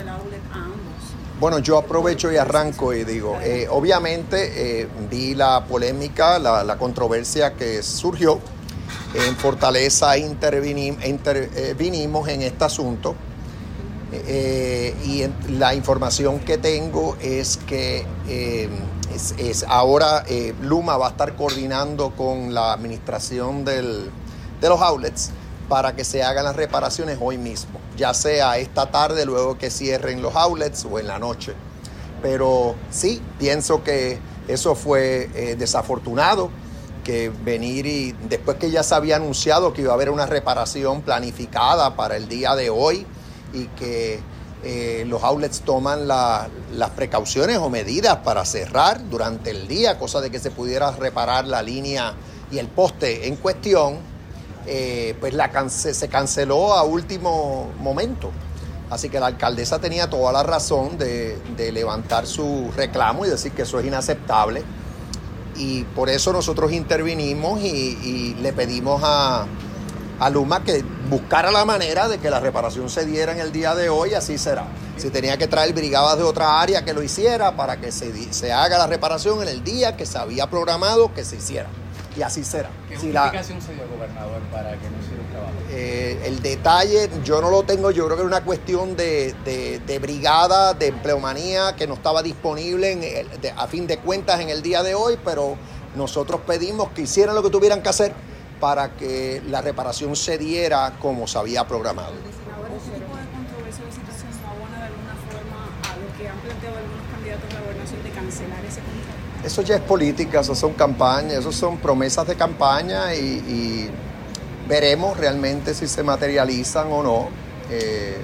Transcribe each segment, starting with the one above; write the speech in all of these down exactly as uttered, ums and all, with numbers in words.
del outlet a ambos. Bueno, yo aprovecho y arranco y digo, eh, obviamente eh, vi la polémica, la, la controversia que surgió. En Fortaleza intervinimos, intervinimos en este asunto eh, y en, la información que tengo es que eh, es, es ahora eh, Luma va a estar coordinando con la administración del, de los outlets para que se hagan las reparaciones hoy mismo, ya sea esta tarde luego que cierren los outlets o en la noche. Pero sí, pienso que eso fue eh, desafortunado, que venir y después que ya se había anunciado que iba a haber una reparación planificada para el día de hoy y que eh, los outlets toman la, las precauciones o medidas para cerrar durante el día, cosa de que se pudiera reparar la línea y el poste en cuestión, eh, pues la cance- se canceló a último momento. Así que la alcaldesa tenía toda la razón de, de levantar su reclamo y decir que eso es inaceptable. Y por eso nosotros intervinimos y, y le pedimos a, a Luma que buscara la manera de que la reparación se diera en el día de hoy, así será. Si tenía que traer brigadas de otra área que lo hiciera para que se, se haga la reparación en el día que se había programado que se hiciera. Y así será. ¿Qué si justificación la, se dio, gobernador, para que no hiciera el trabajo? Eh, el detalle yo no lo tengo, yo creo que era una cuestión de, de, de brigada, de empleomanía que no estaba disponible en el, de, a fin de cuentas en el día de hoy, pero nosotros pedimos que hicieran lo que tuvieran que hacer para que la reparación se diera como se había programado. Ahora, ¿este tipo de controversia o situación no abona de alguna forma a lo que han planteado algunos candidatos a la gobernación de cancelar ese contrato? Eso ya es política, eso son campañas, eso son promesas de campaña y, y veremos realmente si se materializan o no. Eh,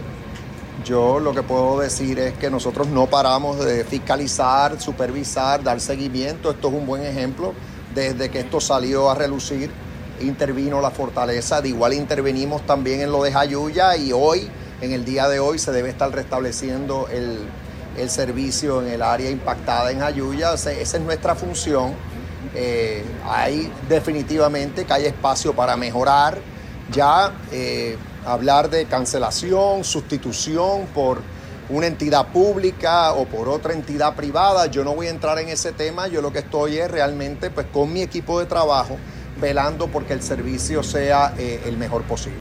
yo lo que puedo decir es que nosotros no paramos de fiscalizar, supervisar, dar seguimiento. Esto es un buen ejemplo. Desde que esto salió a relucir, intervino la Fortaleza. De igual intervenimos también en lo de Jayuya y hoy, en el día de hoy, se debe estar restableciendo el... el servicio en el área impactada en Jayuya. Esa es nuestra función. Eh, hay definitivamente que hay espacio para mejorar. Ya eh, hablar de cancelación, sustitución por una entidad pública o por otra entidad privada, yo no voy a entrar en ese tema. Yo lo que estoy es realmente pues, con mi equipo de trabajo velando porque el servicio sea eh, el mejor posible.